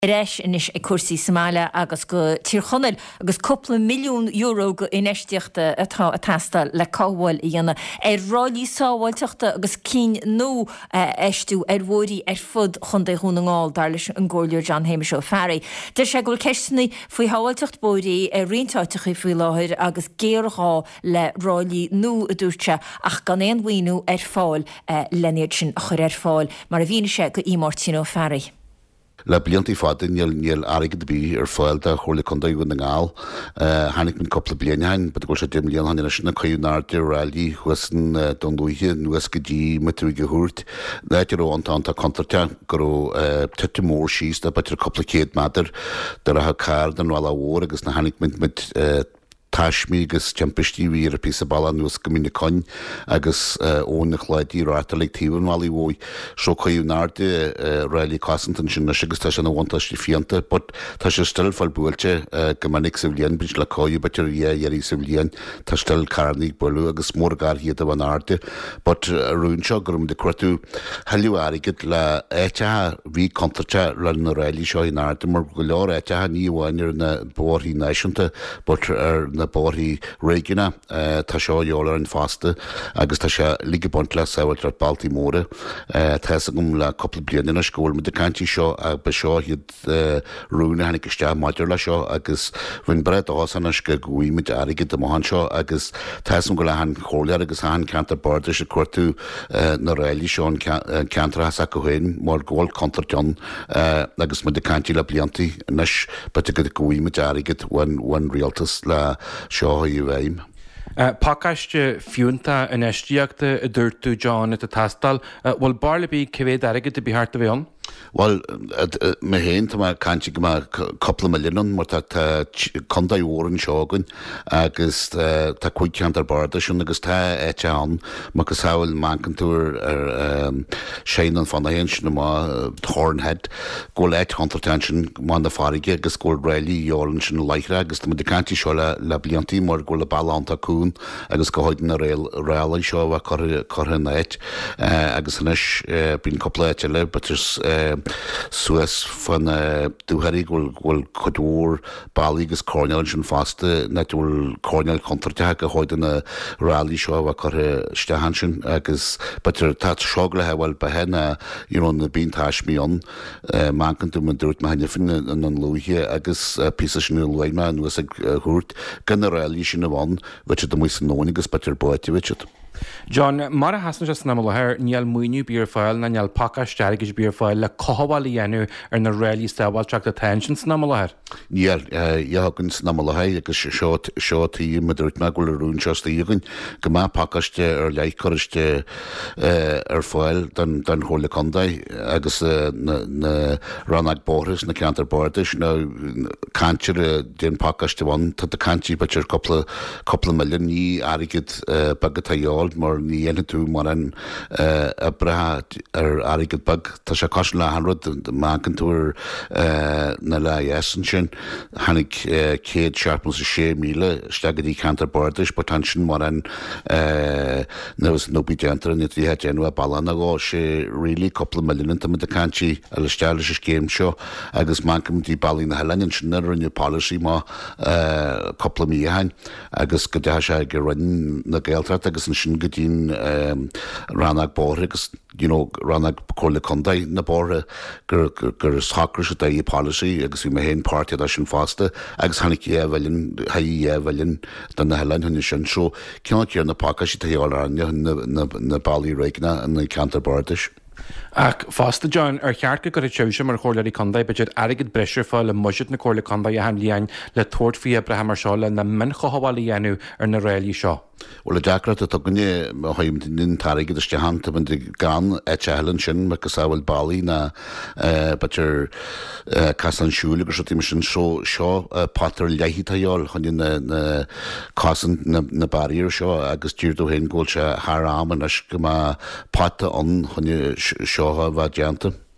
Reis inis cuasaí Somália agus go tíorchonnail agus coppla milliún euro go inéisteachta atá a teastal le cáhfuil i dhéanana ráilí sábhailteachta agus cín nó eistú bhóirí fud chun é húna ngáil dar leis an ggóirliúr John Hamish O'Farrill. Deir sé go ceistena faoi hábhailteacht bóirí rionstáiteach faoi láthir agus géará le ráilí nó a dúirte ach gan éon bhaoinú fáil leníir sin chur fáil mar a bhíine sé go Martin O'Farrill. Le blianttí fada níl airigid bí fáil de chóirla condaí go na ngáil. Hánig minn coppla blianain, bud go sé 10 milliún hanna sinna chuúnáirte ráilí chuasan don luithe nuas go dtí mitúige thuirt. Leidir ó antánta contarte gur tuite mór síos de betir coppla céad madar de a card an bhil óir agus na hánig mit Táismí agus timpistí ar a pí balla nuas go minic coin agus ón na chláidí ráta le tíhann bhí bhói seo chuú náirde réilí cásantan sin na sigus tá sin bhaintastí fianta, but tá sé still fáil buailte go minic sa bhliain bís le cáú betir dhéirí sa bhliain tá still carnaigh bolú agus mór gar hiad a bhain áirde, but rún seo gurm de cuatú heilú airigid le éitethe bhí contarte le na réilí seo in áirde mar go leor éitethe ní bhhainir na bóirí náisiúnta, but na bóirí réigeanna tá seo dheolar an fásta agus tá sé ligabont le saoilt ar Baltimóra. Tá gom le coppla bliana na scóil mu de cantí seo a be seo hiad rúna hanig iste maidir le seo agus bhain bred ásanna go gúimiid airigid am seo agus tá go le an chóirlear agus an cantar barda sé cuatú na réilí seo an cantar a go héin mar ggóil contar John agus mu de cantí le blianttí nes bete go gúimiid airigid bhain rialtas le seo i bhhaim. Pácaiste fiúnta in eisteachta a dúirtú John a tastal, bhfuil barlabí cévéad airigid a bíthart a bhíon? Well, me héin tá canti go coppla milliún mar tá condaí óran seogann agus tá chuid ceant ar barda sin agus tá éite an mar go saoil mancantúr ar séan an fanna héin sin má thornhead ggóil éit hantartain sin má na farige agus ggóil réilí dheolann sin leichre agus tá de canti seo le blianttí mar ggóil le ballánta cún agus go háidan na réala seo a chorthan éit agus inis bín coppla éite le betis Suas fan dúharí bhfuil chudúr bailí agus córneil sin fásta na bhfuil córneil contratathe go háidan na rálaí seo a chur stehan sin agus betir tá seoglathe bhfuil bethe na na bíon táismíon mancanú man dúirt me haine fin an luithe agus pí sin leime nuas ag thuirt gan na rálaí sin bhain bhaite do mu san nónig agus betir buite bhaite. John, mar a hasan just na mulair níal muoinú bíor fáil na níal pacaiste airigid bíor fáil le cohabháil dhéanú ar na réilí stábhailteach a tensions na mulair? Níl, iagann na mulair agus seotaí madúirt me go le rún seosta íogann go má pacaiste ar leichcoriste ar fáil den chóirla condaid agus na rannag bóthras na ceantar bordis na cantir den pacaiste bhain tá cantí betir coppla milliún ní airigid bagatá mar ní dhéanaan tú mar an brethe ar airigid bag. Tá sé cos le hanrad mágan túair na leéan sin hanig 106 míle stegadí cantar bordis, but tan sin mar an nuas nóbí deantar in títhe déanú a ballan a gá sé rilí coppla milliún tá de cantí a le steala sé céim seo agus mágamtí bailí na helainn sin ar rinne policy má coppla míhain agus go de sé go rinn na géaltrat agus an sin go dtín rannag bóthra agus rannag chóirla condaid na bóthra gur sacr sé í policy agus bhí me héon páirte a sin fásta agus hanig bhilinn den na helainn hunne sin seo ceanna cear na pácaiste taáil na bailí réigna an na cantar bordis. Ach fásta John ar cheartca go teise mar chóirlaí condaid beidir airigid breisir fáil le muisiid na chóirla condaid a líon le tuairt fí Abraham mar seála na min chohabháil dhéanú ar na réilí seo. Well a deacrat a tuganne haim nin tarigid is tehan ta bandi gan etchelan sin me gosáil bailí na betir casan siúla go sotí sin seo patar leihítaáil chuine na casan na baríir seo agus tíirú hen ggóil se Harram an go má pata an chuine seoha bha deanta.